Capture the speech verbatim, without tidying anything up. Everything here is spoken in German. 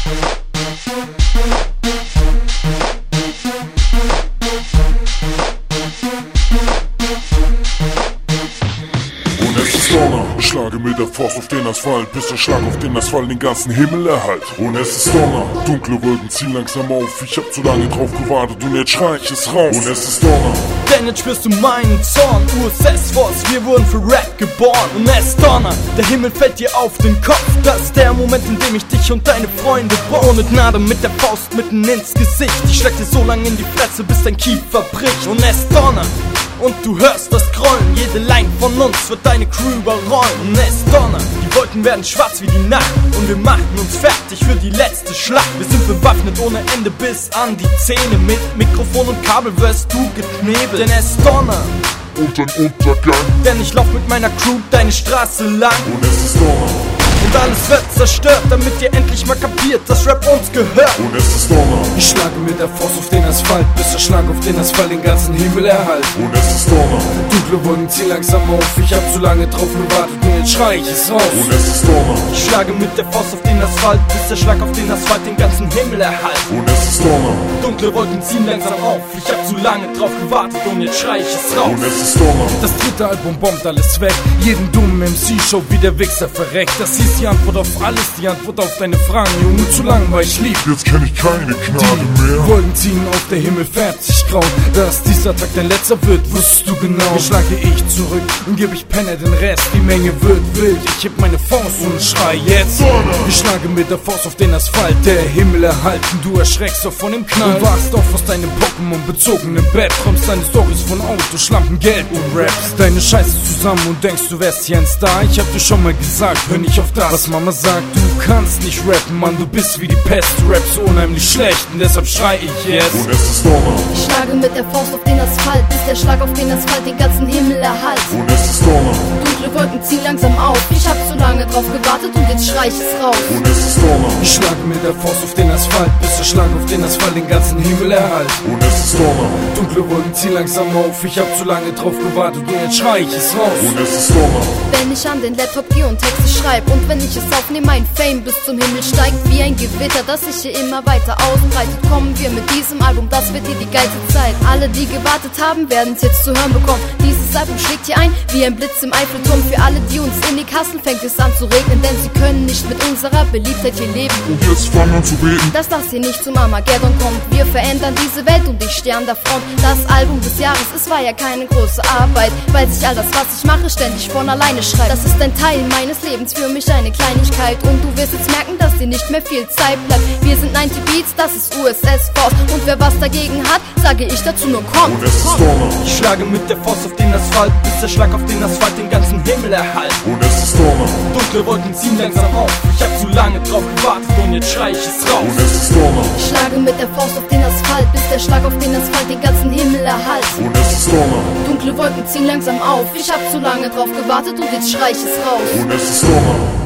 Ich schlage mit der Faust auf den Asphalt, bis der Schlag auf den Asphalt den ganzen Himmel erhallt. Und es ist Donner, dunkle Wolken ziehen langsam auf. Ich hab zu lange drauf gewartet und jetzt schrei ich es raus. Und es ist Donner, denn jetzt spürst du meinen Zorn. U S S-Force, wir wurden für Rap geboren. Und es ist Donner, der Himmel fällt dir auf den Kopf. Das ist der Moment, in dem ich dich und deine Freunde bohr. Ohne Gnade mit der Faust mitten ins Gesicht. Ich schlag dir so lange in die Fresse, bis dein Kiefer bricht. Und es ist Donner, und du hörst das Grollen. Jede Line von uns wird deine Crew überrollen. Und es ist Donner, die Wolken werden schwarz wie die Nacht. Und wir machen uns fertig für die letzte Schlacht. Wir sind bewaffnet ohne Ende bis an die Zähne. Mit Mikrofon und Kabel wirst du geknebelt. Denn es ist Donner und ein Untergang, denn ich lauf mit meiner Crew deine Straße lang. Und es ist Donner, und alles wird zerstört, damit ihr endlich mal kapiert, dass Rap uns gehört. Und es ist Donner, ich schlage mit der Faust auf den Asphalt, bis der Schlag auf den Asphalt den ganzen Himmel erhallt. Und es ist Donner, dunkle Wolken ziehen langsam auf. Ich hab zu lange drauf gewartet und jetzt schrei ich es raus. Und es ist Donner, ich schlage mit der Faust auf den Asphalt, bis der Schlag auf den Asphalt den ganzen Himmel erhallt. Und es ist Donner, dunkle Wolken ziehen langsam auf. Ich hab zu lange drauf gewartet und jetzt schrei ich es raus. Und es ist Donner, das dritte Album bombt alles weg. Jeden dummen M C-Show wie der Wichser verreckt. Das hieß die Antwort auf alles, die Antwort auf deine Fragen. Junge, zu lang war ich lieb, jetzt kenn ich keine Gnade mehr. Die Wolken ziehen auf, der Himmel färbt sich grau. Dass dieser Tag dein letzter wird, wusstest du genau. Jetzt schlage ich zurück und gebe ich Penner den Rest. Die Menge wird wild, ich heb meine Faust und schrei jetzt. Ich schlage mit der Faust auf den Asphalt, der Himmel erhalten. Du erschreckst doch von dem Knall. Du wachst auf aus deinem Pokémon-bezogenen Bett. Träumst deine Storys von Autos, Schlampen, Geld und Raps. Deine Scheiße zusammen und denkst, du wärst hier ein Star. Ich hab dir schon mal gesagt, hör nicht auf das, was Mama sagt. Du kannst nicht rappen, Mann, du bist wie die Pest. Du rappst unheimlich schlecht und deshalb schrei ich jetzt. Und es ist Donner, ich schlage mit der Faust auf den Asphalt, bis der Schlag auf den Asphalt den ganzen Himmel erhallt. Und es ist Donner, dunkle Wolken ziehen langsam auf. Ich hab zu lange drauf gewartet und jetzt schrei ich es raus. Und es ist Donner, ich schlage mit der Faust auf den Asphalt, bis der Schlag auf den Asphalt den ganzen Himmel erhallt. Und es ist Donner, dunkle Wolken ziehen langsam auf. Ich hab zu lange drauf gewartet und jetzt schrei ich es raus. Und es ist Donner, wenn ich an den Laptop gehe und Texte schreib und wenn ich es aufnehme, mein Fame bis zum Himmel steigt wie ein Gewitter, das sich hier immer weiter ausbreitet. Kommen wir mit diesem Album, das wird hier die geilste Zeit. Alle, die gewartet haben, werden es jetzt zu hören bekommen. Dieses Album schlägt hier ein wie ein Blitz im Eiffelturm. Für alle, die uns innig hassen, fängt es an zu regnen, denn sie können nicht mit unserer Beliebtheit hier leben. Und jetzt fangen an zu beten, dass das hier nicht zum Armageddon kommt. Wir verändern diese Welt und ich stehe an der Front. Das Album des Jahres, es war ja keine große Arbeit, weil sich all das, was ich mache, ständig von alleine schreibt. Das ist ein Teil meines Lebens, für mich eine Kleinigkeit. Und du wirst jetzt merken, dass dir nicht mehr viel Zeit bleibt. Wir sind neunzig Beats, das ist U S S-Force. Und wer was dagegen hat, sage ich dazu nur komm. Und es ist Donner, ich schlage mit der Faust auf den Asphalt, bis der Schlag auf den Asphalt den ganzen Himmel erhallt. Und es ist Donner, dunkle Wolken ziehen langsam auf. Ich hab zu lange drauf gewartet und jetzt schrei ich es raus. Und es ist Donner, ich schlage mit der Faust auf den Asphalt, bis der Schlag auf den Asphalt den ganzen Himmel erhallt. Und es ist Donner, dunkle Wolken ziehen langsam auf. Ich hab zu lange drauf gewartet und jetzt schrei ich es raus. Und es ist Donner.